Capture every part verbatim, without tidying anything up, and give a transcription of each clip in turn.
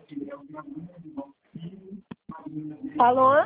Alô?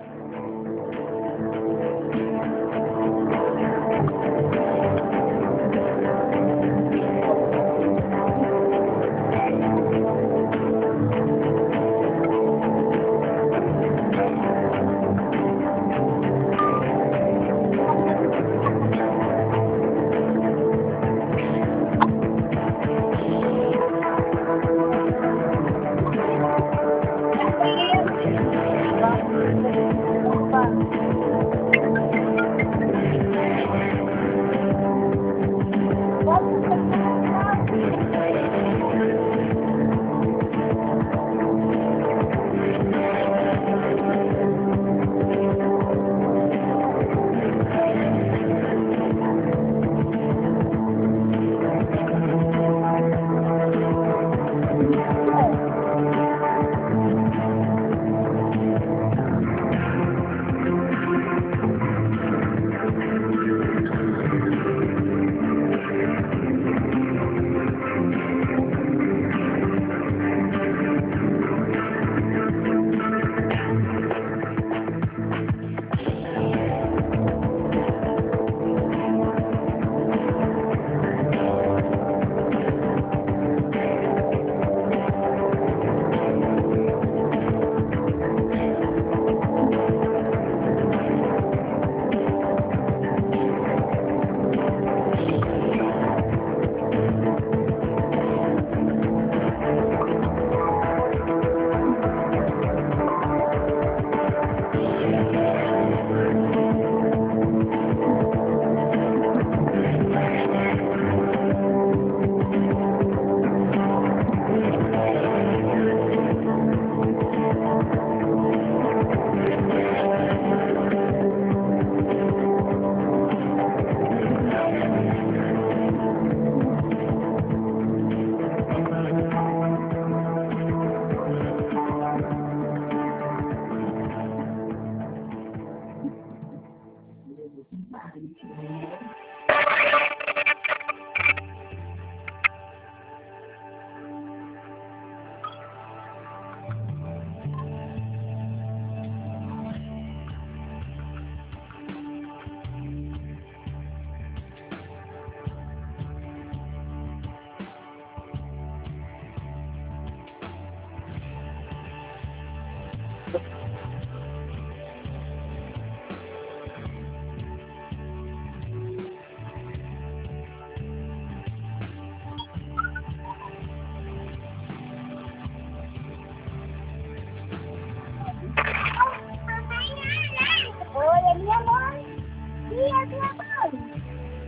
Oi, é minha mãe. E é minha mãe.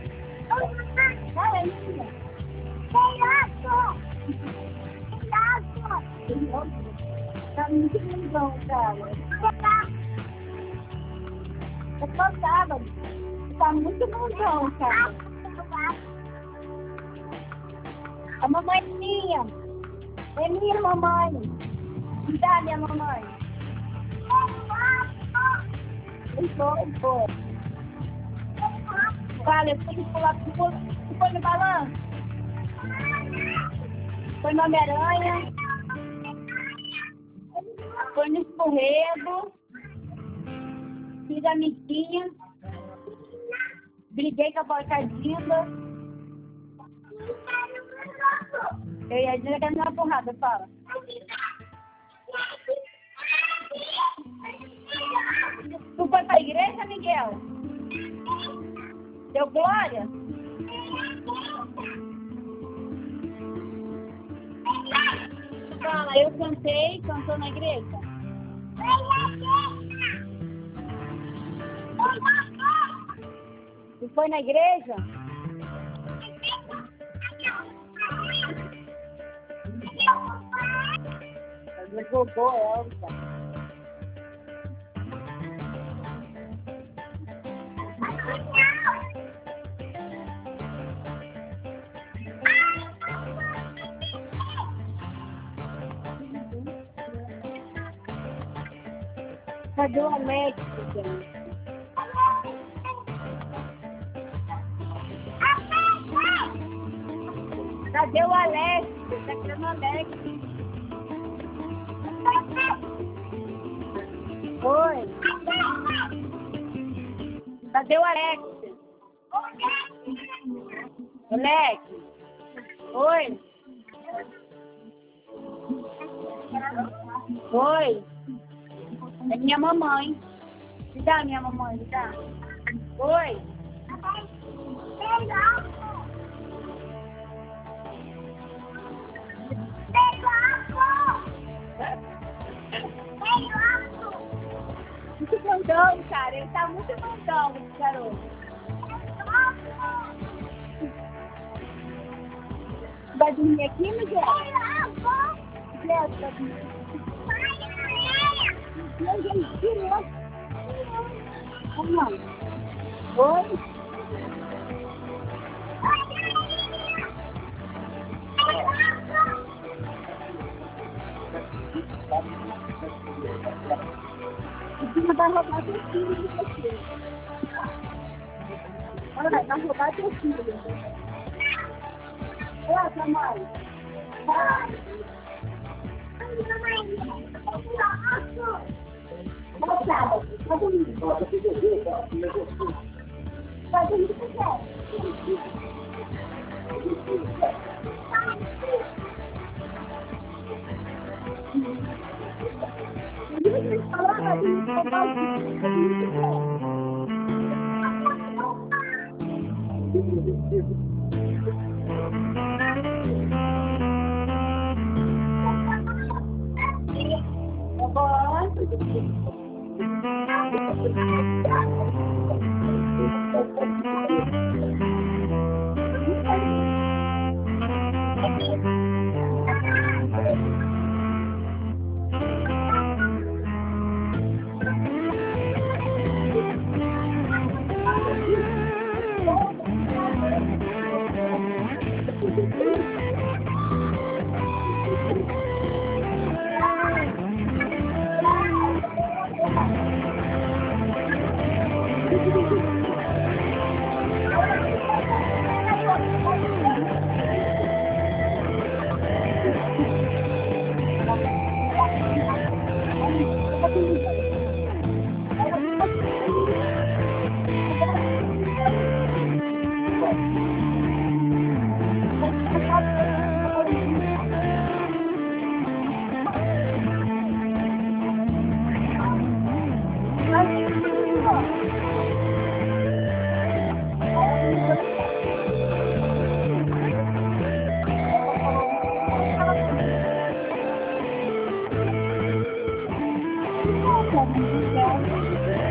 Não, é minha. Pedaço. Pedaço. Tá muito lindão, cara. É só sábado. Tá muito lindão, cara. A mamãe minha. É minha mamãe. Me dá minha mamãe. Foi, foi. Fala, eu fui pular pro pulo. Você foi no balanço? Foi no Homem-Aranha. Foi no escorrego. Fiz amiguinha. Briguei com a porcadinha. Eu ia dizer que era uma porrada, fala. Tu foi pra igreja, Miguel? Deu glória? Fala, eu cantei, cantou na igreja? Tu foi na igreja? Ela jogou Elsa. Cadê o Alex, gente? Cadê o Alex? Tá querendo o Alex. Cadê o Alex? Alex? Oi? Oi? É minha mamãe. Me dá minha mamãe, me dá. Oi? Muito mandão, cara. Ele tá muito mandão, esse garoto. Vai dormir aqui, Miguel? Miguel, vai dormir aqui. Vamos. Oi? Você vai roubar teu filho de você. Olha, vai roubar teu filho. Olha, sua mãe. Vai. Moçada, vai dormir. Vai dormir com você. Thank you.